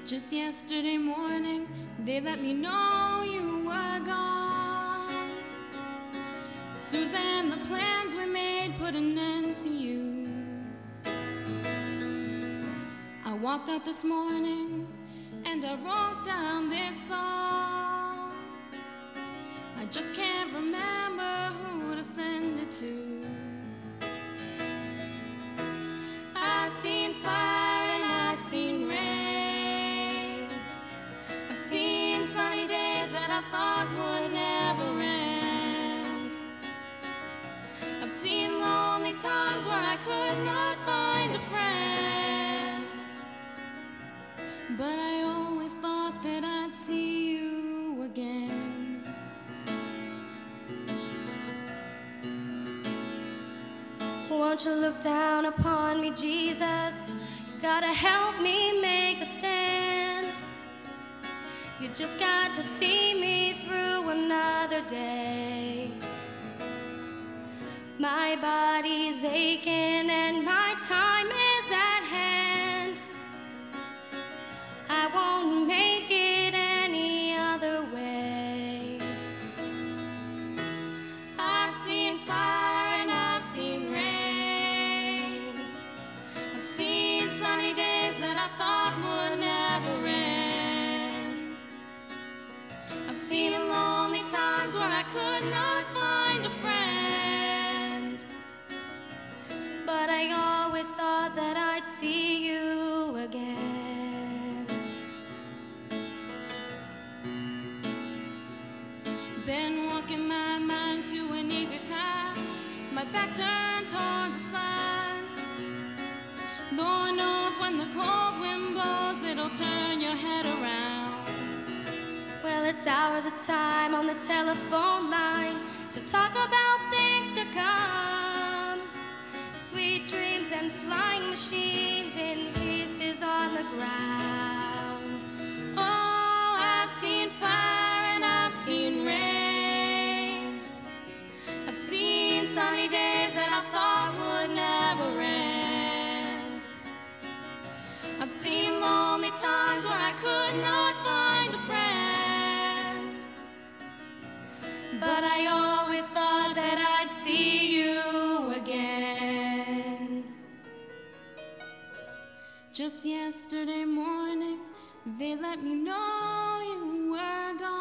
Just yesterday morning, they let me know you were gone. Suzanne, the plans we made put an end to you. I walked out this morning and I wrote down this song. I just can't remember who to send it to. I've seen fire and I've seen rain. I've seen sunny days that I thought would never end. I've seen lonely times where I could not find a friend. But I always thought that I'd see you again. Won't you look down upon me, Jesus? You gotta help me make a stand. You just got to see me through another day. My body's aching and my time is at hand. I won't make it any other way. I've seen fire and I've seen rain. I've seen sunny days that I thought would never end. I've seen lonely times where I could not find a friend. But I always thought that I'd see you again. Been walking my mind to an easy time, my back turned towards the sun. Lord knows when the cold wind blows, it'll turn your head around. Well, it's hours of time on the telephone line to talk about things to come. Sweet dreams and flying machines in pieces on the ground. Oh, I've seen fire and I've seen rain. I've seen sunny days that I thought would never end. I've seen lonely times where I could not find a friend. But I always thought that I'd see you again. Just yesterday morning, they let me know you were gone.